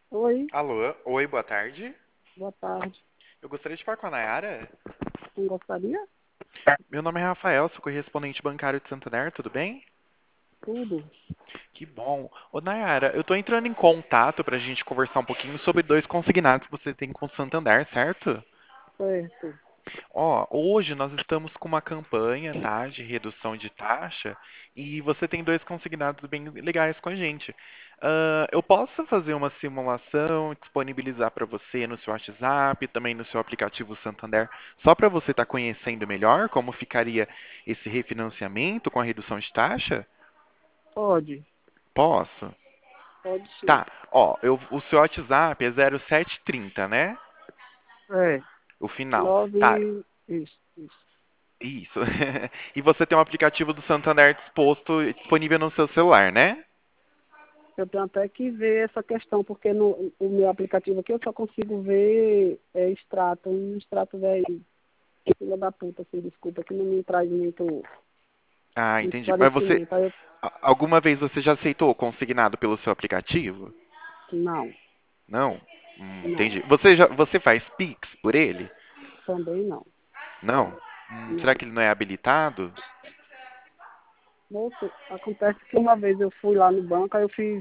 Oi, Alô, oi, boa tarde. boa tarde. Eu gostaria de falar com a Nayara. Não gostaria? Meu nome é Rafael, sou correspondente bancário de Santander, tudo bem? Tudo. Que bom. Ô, Nayara, eu tô entrando em contato pra gente conversar um pouquinho sobre dois consignados que você tem com o Santander, certo? Certo. Ó, hoje nós estamos com uma campanha, tá, de redução de taxa e você tem dois consignados bem legais com a gente. Eu posso fazer uma simulação, disponibilizar para você no seu WhatsApp, também no seu aplicativo Santander, só para você estar conhecendo melhor como ficaria esse refinanciamento com a redução de taxa? Pode. Posso. Pode sim. Tá, ó, o seu WhatsApp é 0730, né? É. O final. Tá, Nove. Isso, isso. isso. E você tem um aplicativo do Santander disponível no seu celular, né? Eu tenho até que ver essa questão, porque no o meu aplicativo aqui eu só consigo ver extrato, um extrato velho, filha da puta, assim, desculpa, que não me traz Ah, muito entendi. Mas esclarecimento. Aí eu, alguma vez você já aceitou consignado pelo seu aplicativo? não, Não? não, Entendi. Você faz Pix por ele? também não, Não? Será não. que ele não é habilitado? Moço, acontece que uma vez eu fui lá no banco, aí eu fiz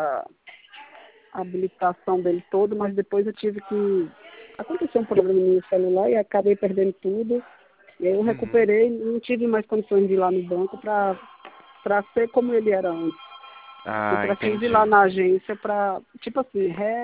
a habilitação dele todo, mas depois eu tive que. Aconteceu um problema no meu celular e acabei perdendo tudo. E aí eu Uhum. recuperei, não tive mais condições de ir lá no banco para ser como ele era antes. Eu Ah, preciso ir lá entendi. na agência para, tipo assim,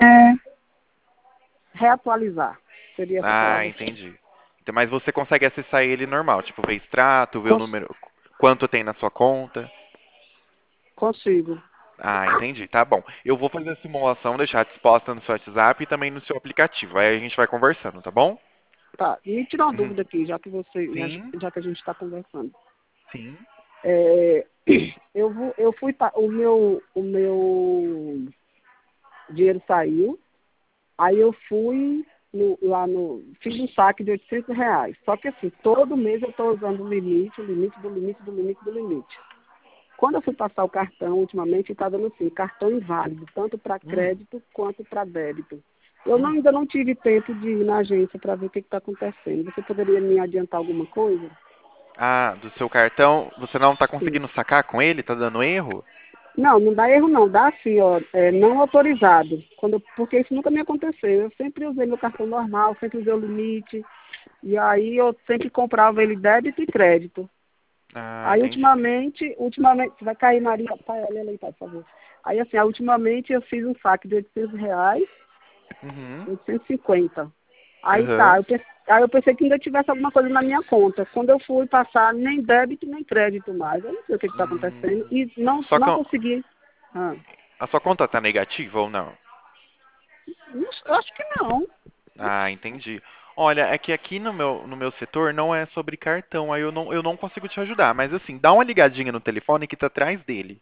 reatualizar. Seria essa Ah, palavra. entendi. Então, mas você consegue acessar ele normal, tipo, ver extrato, ver o Cons- número, quanto tem na sua conta. Consigo. Ah, entendi. Tá bom. Eu vou fazer a simulação, deixar disposta no seu WhatsApp e também no seu aplicativo. Aí a gente vai conversando, tá bom? Tá, e me tirar uma Uhum. dúvida aqui, já que Sim, já que a gente está conversando. sim. É, eu fui, o meu dinheiro saiu. Aí eu fui lá no. Fiz um saque de R$ 800. Só que assim, todo mês eu estou usando o limite, o limite do limite do limite do limite. Quando eu fui passar o cartão, ultimamente está dando assim, cartão inválido, tanto para Hum, crédito quanto para débito. Eu hum. ainda não tive tempo de ir na agência para ver o que está acontecendo. Você poderia me adiantar alguma coisa? Ah, do seu cartão, você não tá Sim. conseguindo sacar com ele? Tá dando erro? Não, não dá erro não, dá assim, ó, não autorizado. Porque isso nunca me aconteceu. Eu sempre usei meu cartão normal, sempre usei o limite. E aí eu sempre comprava ele débito e crédito. Ah, Aí entendi. ultimamente, vai cair Maria, pai, olha ali, pai, por favor. Aí assim, ultimamente eu fiz um saque de R$ 800, Uhum. 850. Aí tá, Aham. aí eu pensei que ainda tivesse alguma coisa na minha conta. Quando eu fui passar, nem débito nem crédito mais. Eu não sei o que está acontecendo. Hum. E não, Só que não consegui. Ah, a sua conta tá negativa ou não? eu acho que não. Ah, entendi. Olha, é que aqui no meu setor não é sobre cartão, aí eu não consigo te ajudar. Mas assim, dá uma ligadinha no telefone que tá atrás dele.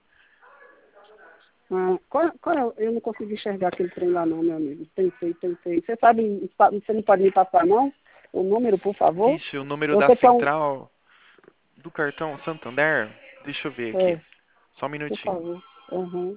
Eu não consegui enxergar aquele trem lá não, meu amigo. Tentei, tentei. Você sabe, você não pode me passar não? O número, por favor? Vixe, o número Eu da sei que é um. central do cartão Santander? Deixa eu ver aqui. É, Só um por minutinho. favor. Uhum.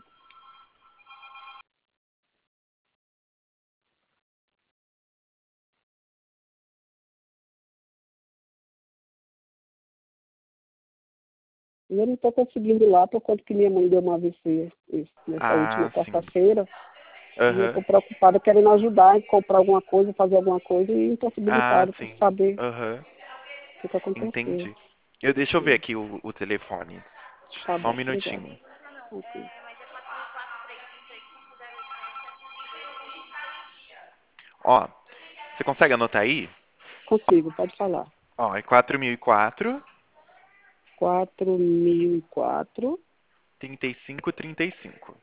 E eu não estou conseguindo ir lá por conta que minha mãe deu uma AVC nessa última Ah, sim. quarta-feira. E eu Aham. estou preocupada querendo ajudar, comprar alguma coisa, fazer alguma coisa e Ah, impossibilitada por sim. saber Aham. o que aconteceu. Entendi. Deixa eu ver aqui o telefone. Tá Só um bom, obrigada. minutinho. Ok. Ó, você consegue anotar aí? Consigo, pode falar. Ó, é 4004 4004 3535.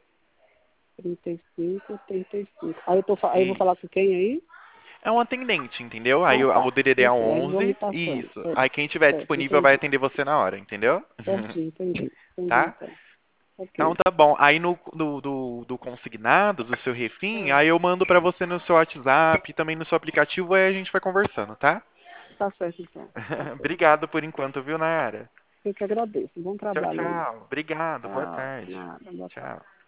3535. Aí eu vou falar Isso. com quem aí? É um atendente, entendeu? Aí Ah, o tá. DDD é Sim, sim. Aí eles vão me 11. passando. Isso. É, Aí quem tiver certo, disponível vai entendi. atender você na hora, entendeu? Certinho, entendi. Entendi, Tá? então. Então Ok. tá bom. Aí do consignado, do seu refim, É, aí eu mando pra você no seu WhatsApp, também no seu aplicativo, aí a gente vai conversando, tá? tá certo, então. Tá certo. Obrigado por enquanto, viu, Nayara? Eu que agradeço. Bom Tchau, trabalho aí. tchau. Obrigado. Boa Tchau. tarde. Nada, boa tarde. Tchau.